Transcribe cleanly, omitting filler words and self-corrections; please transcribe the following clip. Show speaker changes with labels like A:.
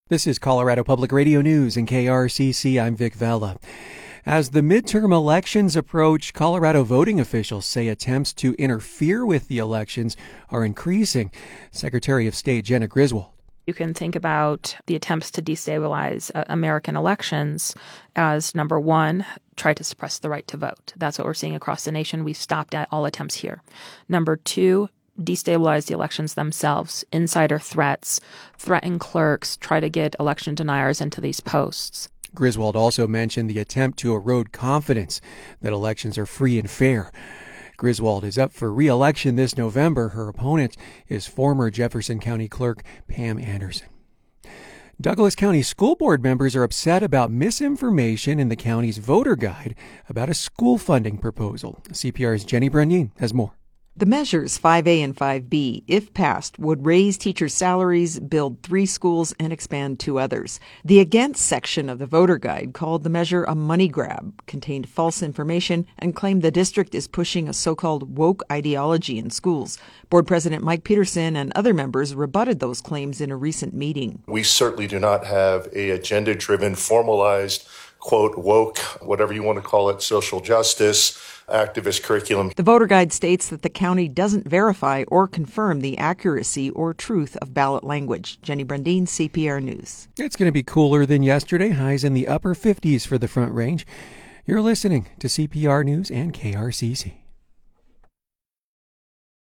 A: This is Colorado Public Radio News and KRCC. I'm Vic Vela. As the midterm elections approach, Colorado voting officials say attempts to interfere with the elections are increasing. Secretary of State Jena Griswold.
B: You can think about the attempts to destabilize American elections as, number one, try to suppress the right to vote. That's what we're seeing across the nation. We've stopped at all attempts here. Number two, destabilize the elections themselves. Insider threats, threaten clerks, try to get election deniers into these posts.
A: Griswold also mentioned the attempt to erode confidence that elections are free and fair. Griswold is up for re-election this November. Her opponent is former Jefferson County Clerk Pam Anderson. Douglas County School Board members are upset about misinformation in the county's voter guide about a school funding proposal. CPR's Jenny Brandin has more.
C: The measures 5A and 5B, if passed, would raise teachers' salaries, build 3 schools, and expand 2 others. The against section of the voter guide called the measure a money grab, contained false information, and claimed the district is pushing a so-called woke ideology in schools. Board President Mike Peterson and other members rebutted those claims in a recent meeting.
D: We certainly do not have a agenda-driven, formalized, quote, woke, whatever you want to call it, social justice, activist curriculum.
C: The voter guide states that the county doesn't verify or confirm the accuracy or truth of ballot language. Jenny Brandin, CPR News.
A: It's going to be cooler than yesterday. Highs in the upper 50s for the Front Range. You're listening to CPR News and KRCC.